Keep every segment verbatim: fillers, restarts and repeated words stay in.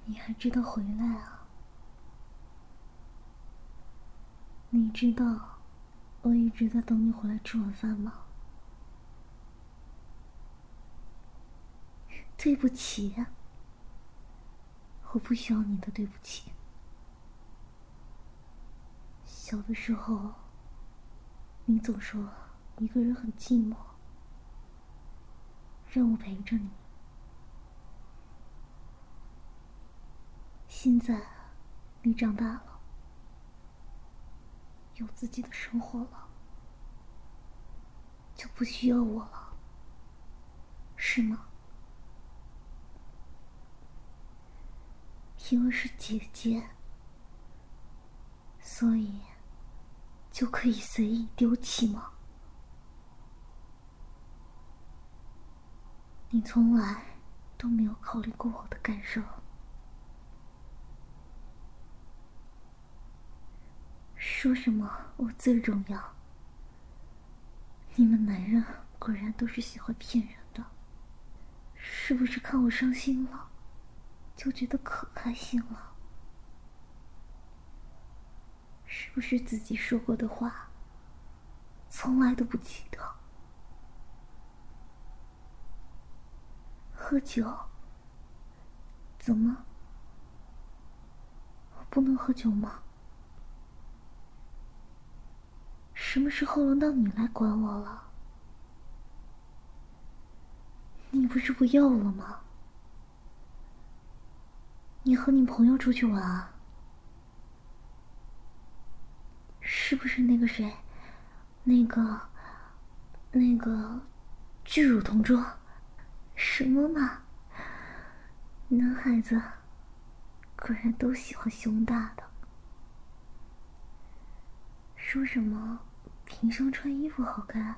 你还知道回来啊？你知道我一直在等你回来吃晚饭吗？对不起，我不需要你的对不起。小的时候，你总说一个人很寂寞，让我陪着你。现在，你长大了，有自己的生活了，就不需要我了，是吗？因为是姐姐，所以就可以随意丢弃吗？你从来都没有考虑过我的感受。说什么我最重要？你们男人果然都是喜欢骗人的，是不是看我伤心了，就觉得可开心了？是不是自己说过的话，从来都不记得？喝酒？怎么？我不能喝酒吗？什么时候轮到你来管我了？你不是不要了吗？你和你朋友出去玩啊？是不是那个谁，那个那个巨乳同桌？什么嘛，男孩子果然都喜欢胸大的。说什么凭什么穿衣服好看？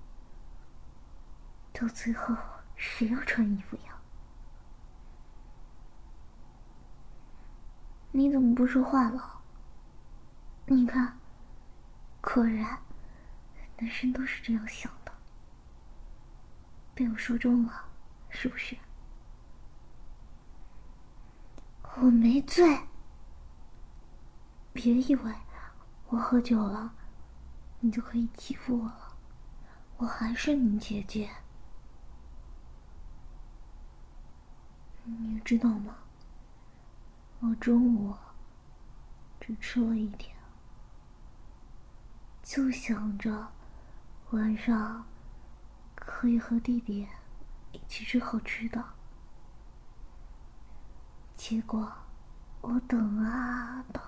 到最后谁要穿衣服呀？你怎么不说话了？你看，果然男生都是这样想的。被我说中了，是不是？我没醉，别以为我喝酒了你就可以欺负我了，我还是你姐姐。你知道吗？我中午只吃了一点，就想着晚上可以和弟弟一起吃好吃的。结果我等啊等，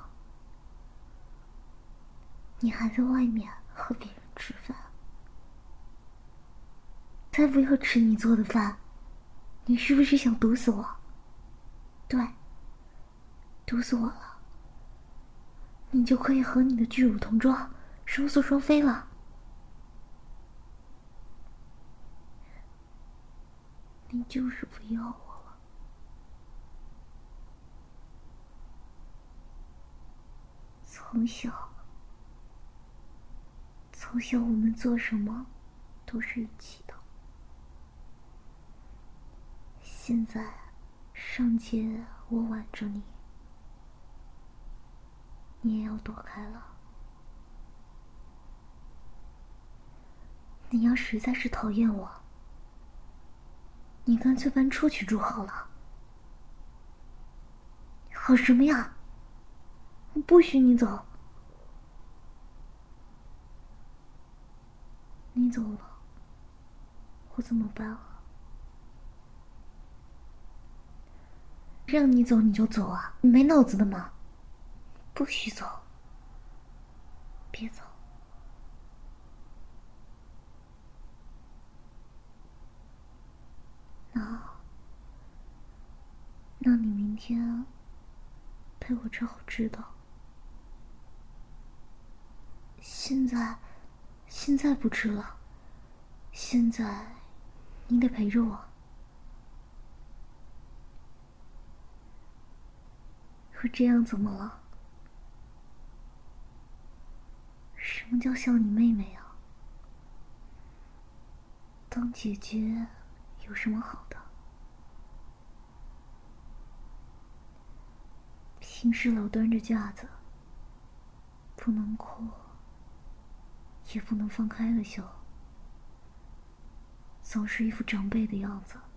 你还在外面和别人吃饭。才不要吃你做的饭，你是不是想毒死我？对，毒死我了，你就可以和你的巨乳同桌双宿双飞了。你就是不要我了。从小，从小我们做什么都是一起的。现在上街我挽着你，你也要躲开了。你要实在是讨厌我，你干脆搬出去住好了。好什么呀？我不许你走。你走了，我怎么办啊？让你走你就走啊？你没脑子的吗？不许走，别走。那，那你明天陪我吃好吃的。现在，现在不吃了。现在，你得陪着我。我这样怎么了？什么叫像你妹妹啊？当姐姐有什么好的？ 寝室老端着架子，不能哭，也不能放开了笑，总是一副长辈的样子。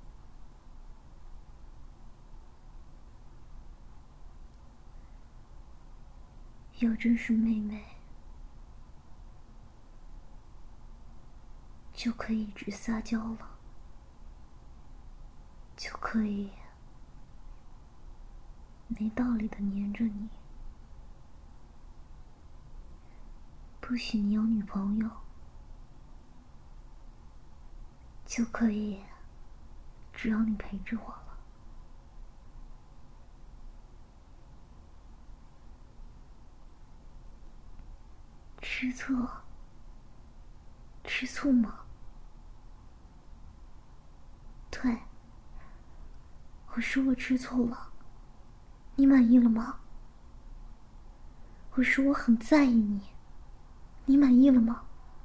要真是妹妹，就可以一直撒娇了，就可以没道理的黏着你，不许你有女朋友，就可以只要你陪着我了。吃醋？吃醋吗？对，我说我吃醋了，你满意了吗？我说我很在意你，你满意了吗？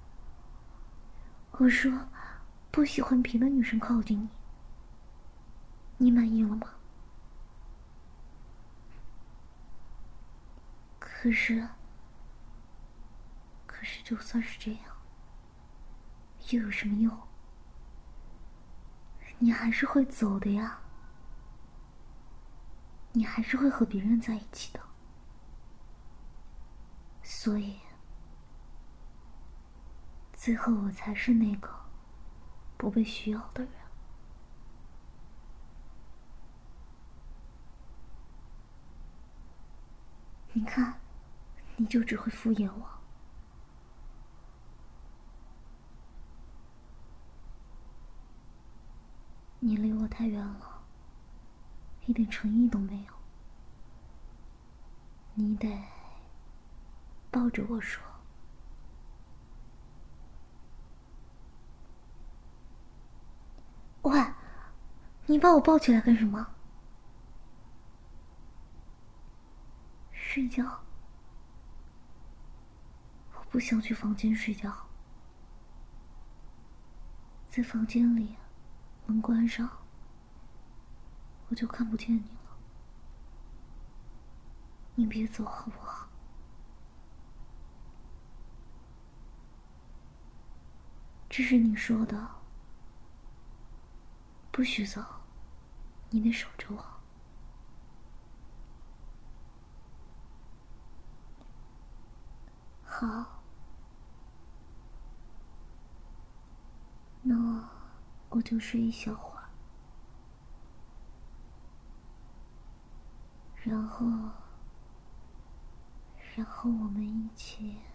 我说不喜欢别的女生靠近你，你满意了吗？可是，可是就算是这样，又有什么用？你还是会走的呀，你还是会和别人在一起的。所以，最后我才是那个不被需要的人。你看，你就只会敷衍我。你离我太远了，一点诚意都没有。你得抱着我说。喂，你把我抱起来干什么？睡觉？我不想去房间睡觉，在房间里门关上，我就看不见你了。你别走好不好？这是你说的，不许走，你得守着我。好，那我就睡一小会儿，然后，然后我们一起。